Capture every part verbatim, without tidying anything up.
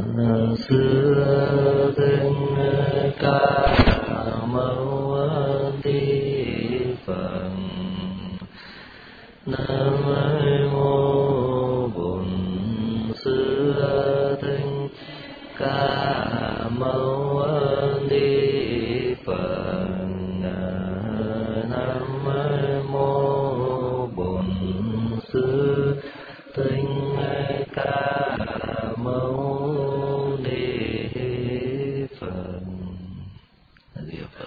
xưa tinh ca mâu ti Phật. Nam mô Bổn Sư Thích Ca Mâu Ni Phật. Nam mô Bổn Sư Thích Ca Mâu Ni Phật. Di Phật.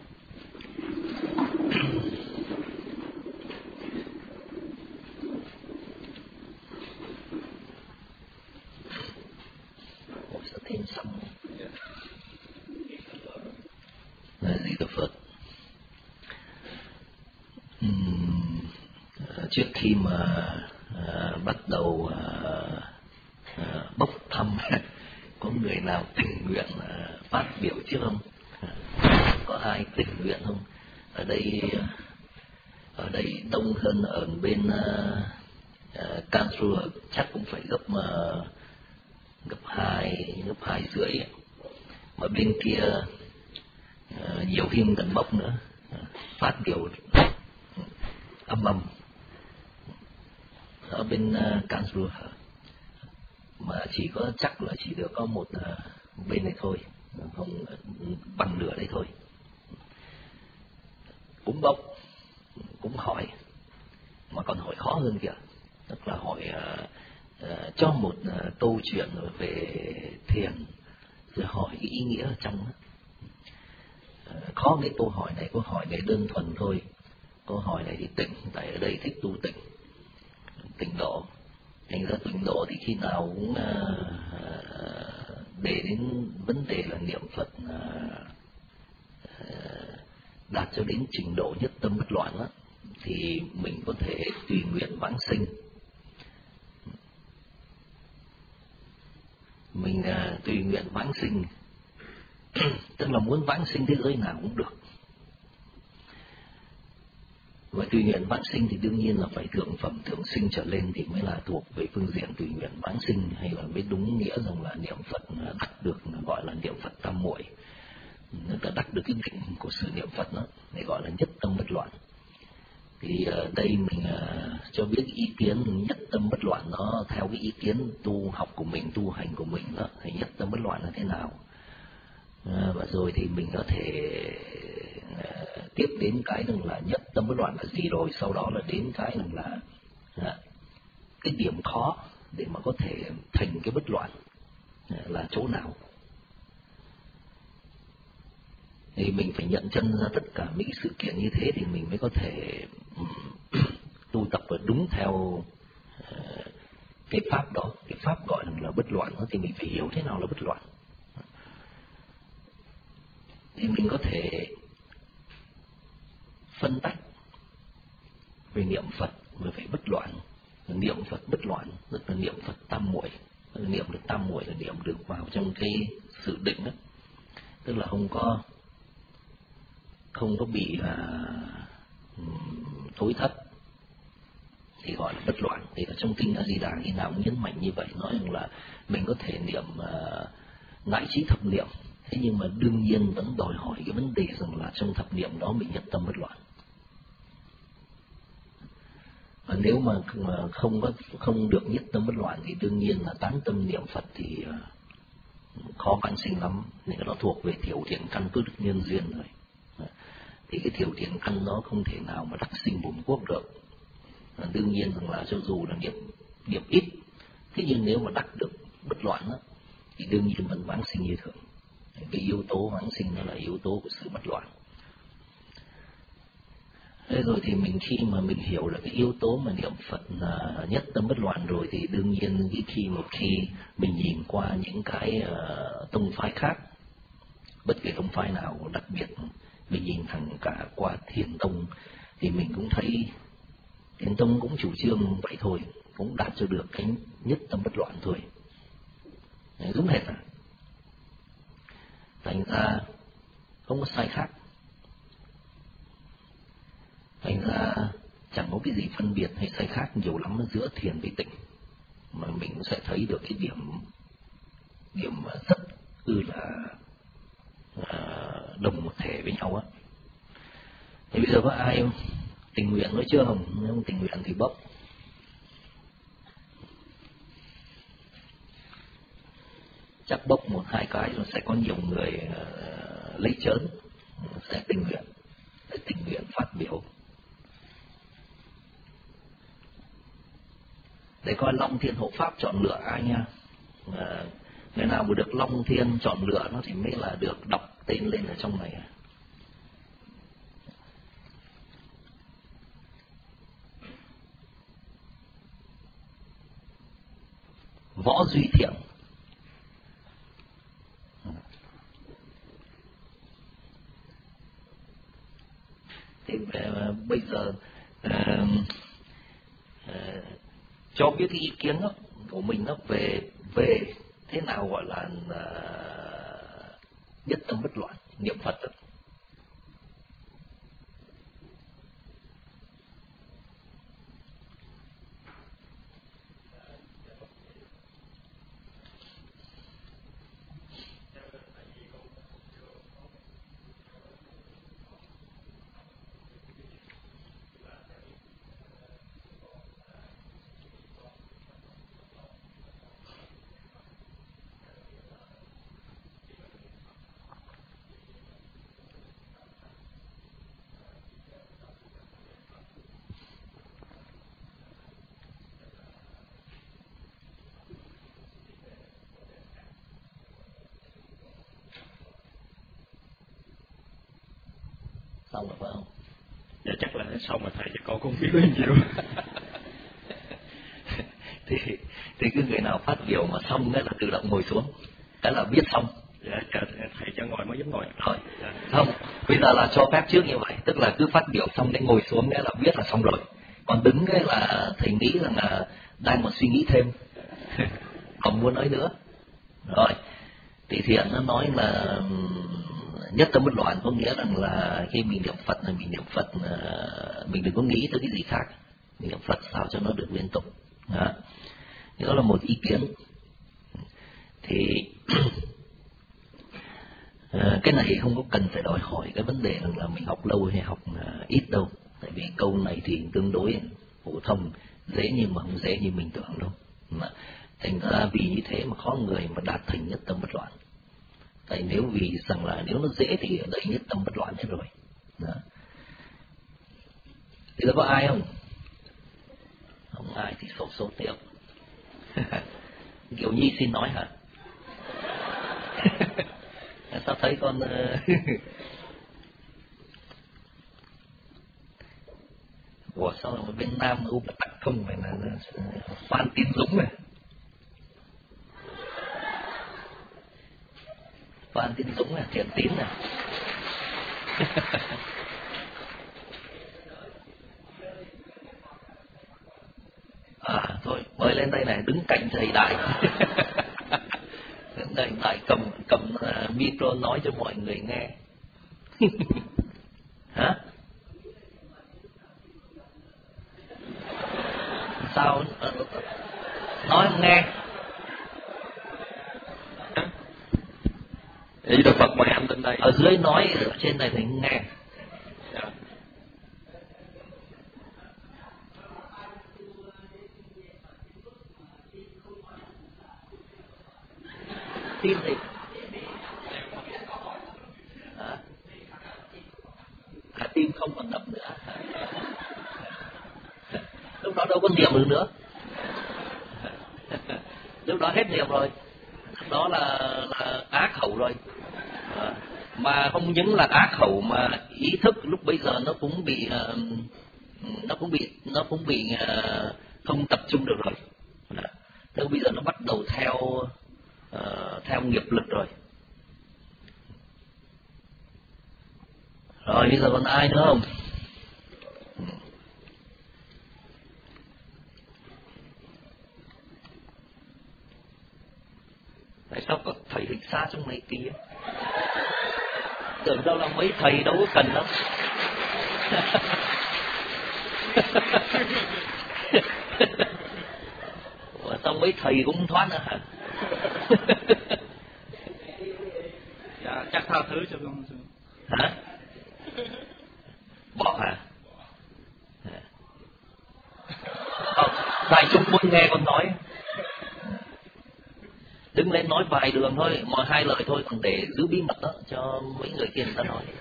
Thêm xong là gì đó Phật. Uhm, trước khi mà à, bắt đầu à, à, bốc thăm có người nào tình nguyện à, phát biểu trước không? À, có ai tình nguyện không? Ở đây ở đây đông hơn ở bên à, à, Karlsruhe chắc cũng phải gấp mà gấp hai gấp hai rưỡi, mà bên kia uh, nhiều thêm tận bốc nữa, uh, phát biểu âm âm ở bên uh, Karlsruhe, mà chỉ có chắc là chỉ được có một uh, bên này thôi, không uh, bằng nửa đây thôi. Cũng bốc, cũng hỏi, mà còn hỏi khó hơn kìa, tức là hỏi uh, Uh, cho một uh, câu chuyện về thiền, rồi hỏi cái ý nghĩa ở trong đó. Uh, khó cái câu hỏi này, câu hỏi này đơn thuần thôi. Câu hỏi này thì tịnh, tại ở đây thích tu tịnh, tịnh độ. Thành ra tịnh độ thì khi nào cũng uh, để đến vấn đề là niệm Phật uh, uh, đạt cho đến trình độ nhất tâm bất loạn đó, thì mình có thể tùy nguyện vãng sinh. Mình uh, tùy nguyện vãng sinh tức là muốn vãng sinh thế giới nào cũng được. Và tùy nguyện vãng sinh thì đương nhiên là phải thượng phẩm thượng sinh trở lên thì mới là thuộc về phương diện tùy nguyện vãng sinh, hay là mới đúng nghĩa rằng là niệm Phật đắc được, gọi là niệm Phật tam muội, người ta đắc được cái định của sự niệm Phật đó, để gọi là nhất tâm bất loạn. Thì ở đây mình uh, cho biết ý kiến nhất tâm bất loạn nó theo cái ý kiến tu học của mình, tu hành của mình đó, thì nhất tâm bất loạn là thế nào. Uh, và rồi thì mình có thể uh, tiếp đến cái rằng là nhất tâm bất loạn là gì, rồi sau đó là đến cái rằng là uh, cái điểm khó để mà có thể thành cái bất loạn uh, là chỗ nào. Thì mình phải nhận chân ra tất cả mấy sự kiện như thế thì mình mới có thể tu tập và đúng theo uh, cái pháp đó. Cái pháp gọi là bất loạn đó, thì mình phải hiểu thế nào là bất loạn. Thì mình có thể phân tách về niệm Phật và phải bất loạn. Niệm Phật bất loạn tức là niệm Phật tam muội, niệm được tam muội là niệm được vào trong cái sự định đó, tức là không có không có bị uh, thối thất, thì gọi là bất loạn. Thì ở trong kinh A Di Đà khi nào cũng nhấn mạnh như vậy, nói rằng là mình có thể niệm uh, ngại trí thập niệm, thế nhưng mà đương nhiên vẫn đòi hỏi cái vấn đề rằng là trong thập niệm đó mình nhất tâm bất loạn. Và nếu mà, mà không có không được nhất tâm bất loạn thì đương nhiên là tán tâm niệm Phật thì uh, khó vãng sinh lắm, nên nó thuộc về thiểu thiện căn cứ đức nhân duyên rồi. Thì cái thiểu thiện căn đó không thể nào mà đắc sinh bổn quốc được. Và đương nhiên rằng là cho dù là niệm niệm ít, thế nhưng nếu mà đắc được bất loạn đó, thì đương nhiên vẫn vãng sinh như thường. Cái yếu tố vãng sinh đó là yếu tố của sự bất loạn. Thế rồi thì mình khi mà mình hiểu là cái yếu tố mà niệm Phật là nhất tâm bất loạn rồi, thì đương nhiên cái khi một khi mình nhìn qua những cái uh, tông phái khác, bất kể tông phái nào, đặc biệt mình nhìn thẳng cả qua Thiền Tông, thì mình cũng thấy Thiền Tông cũng chủ trương vậy thôi, cũng đạt cho được cái nhất tâm bất loạn thôi. Đấy, đúng hết à. Thành ra không có sai khác. Thành ra chẳng có cái gì phân biệt hay sai khác nhiều lắm giữa thiền với tịnh, mà mình cũng sẽ thấy được cái điểm điểm rất ư là à, đồng một thể với nhau á. Thì bây giờ có ai không? Tình nguyện nói chưa không? Nếu không tình nguyện thì bốc. Chắc bốc một hai cái rồi sẽ có nhiều người uh, lấy chớn, sẽ tình nguyện, sẽ tình nguyện phát biểu. Để coi Long Thiên Hộ Pháp chọn lựa ai nha. À, người nào mà được Long Thiên chọn lựa nó thì mới là được đọc tên lên ở trong này. Võ Duy Thiện. Thì uh, bây giờ uh, uh, cho biết cái ý kiến đó, của mình nó về về thế nào gọi là uh, nhất tâm bất loạn niệm Phật đó. Xong rồi phải không? Dạ chắc là xong rồi thầy, cho con cũng biết bao nhiêu. thì thì cứ người nào phát biểu mà xong cái là tự động ngồi xuống, cái là biết xong. Dạ thầy cho ngồi mới dám ngồi. Rồi, dạ. Không, bây giờ là cho phép trước như vậy, tức là cứ phát biểu xong đến ngồi xuống cái là biết là xong rồi. Còn đứng cái là thầy nghĩ rằng là đang còn suy nghĩ thêm, không muốn nói nữa. Rồi, thì Thiện nó nói là nhất tâm bất loạn có nghĩa rằng là khi mình niệm Phật là mình niệm Phật, mình đừng có nghĩ tới cái gì khác, mình niệm Phật sao cho nó được liên tục. Đó, đó là một ý kiến. Thì cái này không có cần phải đòi hỏi cái vấn đề rằng là mình học lâu hay học ít đâu, tại vì câu này thì tương đối phổ thông, dễ nhưng mà không dễ như mình tưởng đâu. Mà thành ra vì như thế mà khó người mà đạt thành nhất tâm bất loạn. Tại nếu vì rằng là nếu nó dễ thì ở đây nhất tâm bất loạn hết rồi. Đó. Thì có ai không? Không ai thì sốt sốt tiếp. Kiều Nhi xin nói hả? Sao thấy con Ủa sao là bên Nam U Bạch Tắc không phải là Phan Tiến Dũng này. Phan Tiến Dũng là Thiện Tín này. À thôi mời lên đây này, đứng cạnh thầy Đại. Đứng đây Đại cầm cầm uh, micro nói cho mọi người nghe. Hả? Sao nói không nghe? Thì Đức Phật mời anh lên đây. Ở dưới nói, ở trên này thì không nghe. Dạ. Tin thì à, à, tim không còn đập nữa. Lúc đó đâu có niệm được nữa. Lúc đó hết niệm rồi. Lúc đó là, là á khẩu rồi. À, mà không những là á khẩu mà ý thức lúc bây giờ nó cũng bị uh, nó cũng bị nó cũng bị uh, không tập trung được rồi. Thế bây giờ nó bắt đầu theo uh, theo nghiệp lực rồi. Rồi bây giờ còn ai nữa không? Tại sao có thầy hình xa trong này kia? Tưởng đâu là mấy thầy đâu có cần đâu. Ủa, sao mấy thầy cũng thoát nữa hả? Dạ, chắc tha thứ cho con. Hả? Bỏ hả? Không, tại chúng muốn nghe con nói. Đứng lên nói vài đường thôi, một hai lời thôi, còn để giữ bí mật đó cho mấy người kia người ta nói.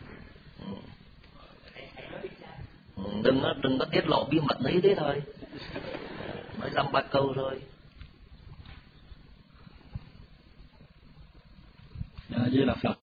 Ừ. Đừng có đừng có tiết lộ bí mật đấy thế thôi. Nói dăm ba câu thôi. Dạ, Di Đà Phật.